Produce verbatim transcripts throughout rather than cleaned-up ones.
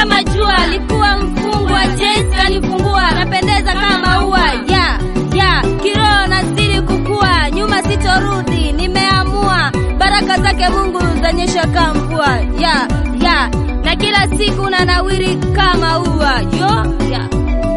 kama jua, alikuwa mfungwa, Yesu kanifungua, napendeza kama ua. Ya, ya, kiroho nazidi kukua, nyuma sitorudi, nimeamua. Baraka zake Mungu zanyesha kama mvua. Ya, ya, na kila siku na nawiri kama ua. Yo, ya.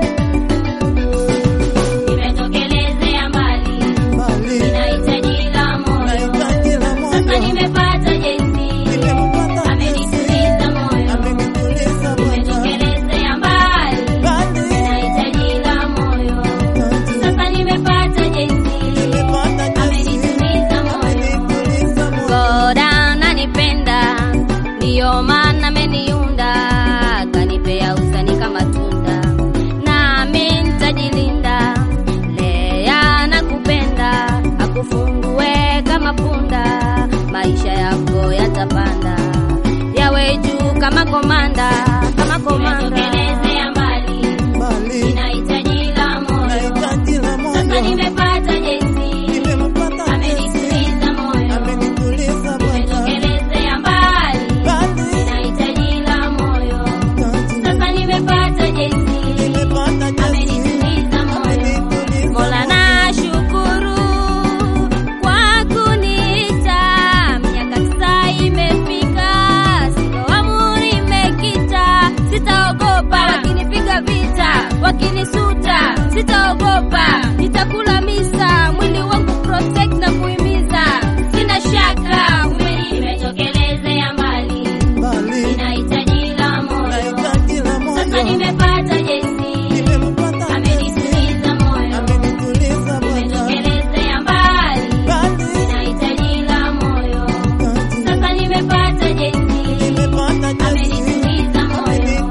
Nimetokelezea mbali, ninahitaji la moyo. Sasa nimepata Yesu, amenituliza moyo. Nimetokelezea mbali, ninahitaji la moyo. Sasa nimepata Yesu, amenituliza moyo. God ananipenda, ndiyo maana ameniunda, kanipea usani kama tunda, nami nitajilinda. Lea nakupenda, akufungue kama punda, maisha yako yatapanda, yawe juu kama komanda, kama komanda. Nimetokelezea mbali, ninahitaji la moyo. Sasa nimepata Yesu, amenituliza moyo. Nimetokelezea mbali, ninahitaji la moyo. Sasa nimepata Yesu, amenituliza moyo. Mola nashukuru kwa kuniita, miaka tisa imefika, siloamu nimekita. Sitaogopa wakinipiga vita, wakinisuta, sitaogopa. Nitakula misa, mwili wangu protect na kuhimiza, sina shaka. Nimetokelezea mbali, ninahitaji la moyo. Sasa nimepata Yesu, amenituliza moyo. Nimetokelezea mbali, ninahitaji la moyo. Sasa nimepata Yesu, amenituliza moyo.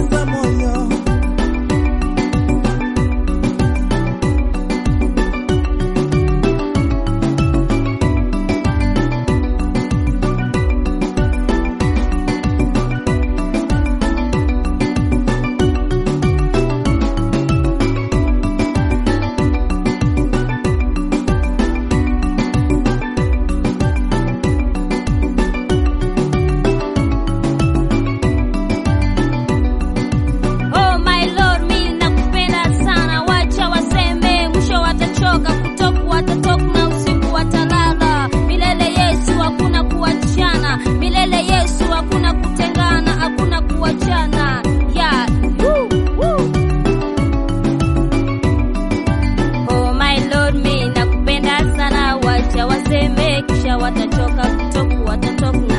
Oh my Lord, mimi nakupenda sana, wacha waseme, mwisho watachoka, kutoku watatoka na usiku watalala. Milele Yesu, hakuna kuachana, milele Yesu, hakuna kutengana, hakuna kuachana. Yeah, woo, woo. Oh my Lord, mimi nakupenda sana, wacha waseme, kisha watachoka, kutoku watatoka